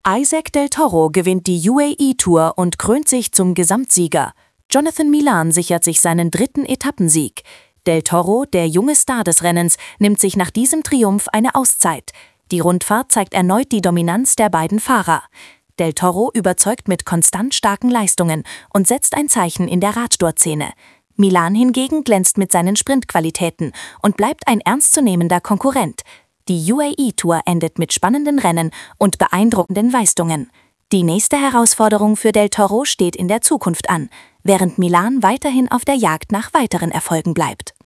Isaac Del Toro gewinnt die UAE-Tour und krönt sich zum Gesamtsieger. Jonathan Milan sichert sich seinen 3. Etappensieg. Del Toro, der junge Star des Rennens, nimmt sich nach diesem Triumph eine Auszeit. Die Rundfahrt zeigt erneut die Dominanz der beiden Fahrer. Del Toro überzeugt mit konstant starken Leistungen und setzt ein Zeichen in der Radsportszene. Milan hingegen glänzt mit seinen Sprintqualitäten und bleibt ein ernstzunehmender Konkurrent. Die UAE-Tour endet mit spannenden Rennen und beeindruckenden Leistungen. Die nächste Herausforderung für Del Toro steht in der Zukunft an, während Milan weiterhin auf der Jagd nach weiteren Erfolgen bleibt.